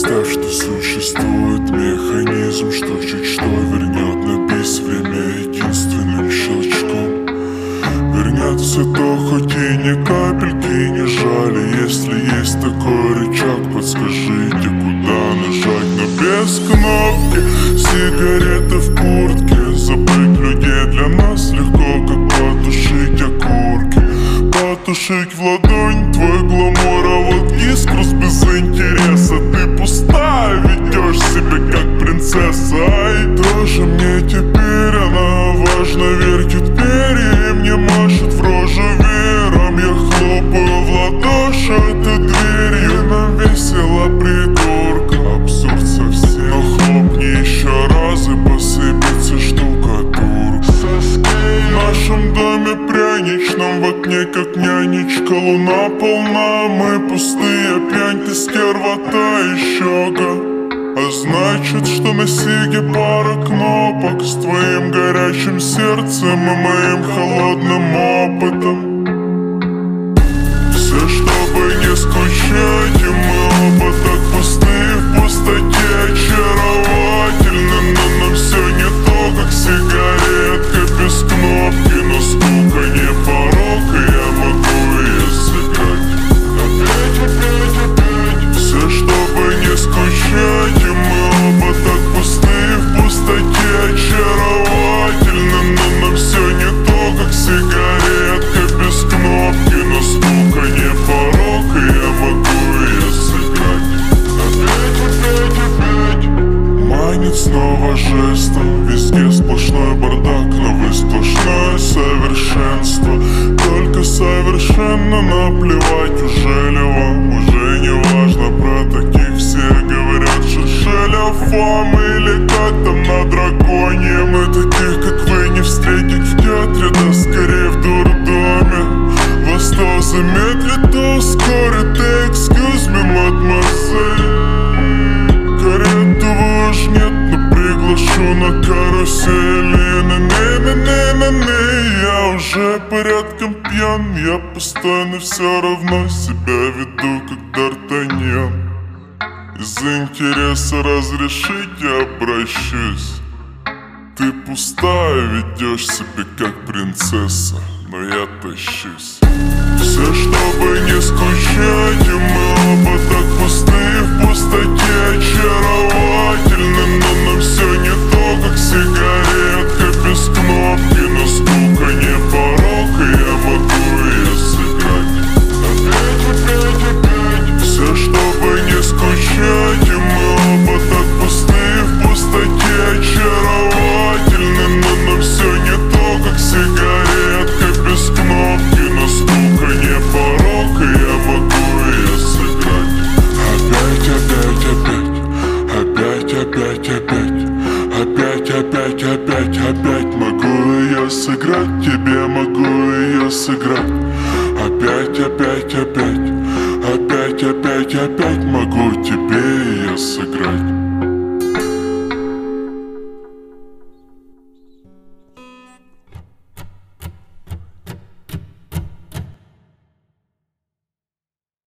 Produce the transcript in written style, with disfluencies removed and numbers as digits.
Представь, что существует механизм, что чуть что вернет на бис время единственным щелчком. Вернет все то, хоть и ни капельки не жаль. Если есть такой рычаг, подскажите, куда нажать. Но без кнопки, сигареты в куртке. Забыть людей для нас легко, как потушить окурки. Потушить в ладонь твой гламур, а вот искрус без интереса. Ты пустая, ведешь себя как принцесса. И тоже мне теперь она важна, вертит перья и мне машет в рожу веером. Я хлопаю в ладоши этой дверью. Нам весело, придурка, абсурд совсем. Но хлопни еще раз и посыпется штукатурка. В нашем доме пряничном в окне как нянечка. Луна полна, мы пустые, пьянь ты стерва-то и щега. А значит, что на сиге пара кнопок с твоим горячим сердцем и моим холодным опытом. Все, чтобы не скучать, и мы оба так пустые в пустоте, очаровательны. Но нам все не то, как сигаретка без кнопки. Но скука не порог, и я могу ее сыграть. Опять. Все, чтобы не скучать, и мы оба так пустые в пустоте, очаровательны. Но нам все не то, как сигаретка без кнопки. Но скука не порог, и я могу ее сыграть. Опять. Манит снова жестом, везде сплошной бардак, но вы сплошное совершенство. Только совершенно наплевать, уже ли вам, уже не важно. Про таких все говорят, шершеля фам или как там на драконе. Мы таких, как вы, не встретить в театре, да скорее в дурдоме. Вас то замедлит, то ускорит, excuse me, мадемуазель. Карету вы уж нет, но приглашу на карусели. Я уже порядком пьян, я постоянно все равно себя веду, как Д'Артаньян. Из интереса разрешить я обращусь. Ты пустая, ведешь себя как принцесса, но я тащусь. Все, чтобы не скучать, и мы оба так пустые в пустоте, очаровательны. Но нам все не то, как сигаретка без кнопки. Но скука не порог, и я могу ее сыграть. Опять. Все, чтобы не скучать, и мы оба так пустые в пустоте, очаровательны. Но нам все не то, как сигаретка без кнопки. Но скука не порог, и я могу ее сыграть. Опять могу ее сыграть, тебе могу ее сыграть. Опять могу тебе ее сыграть.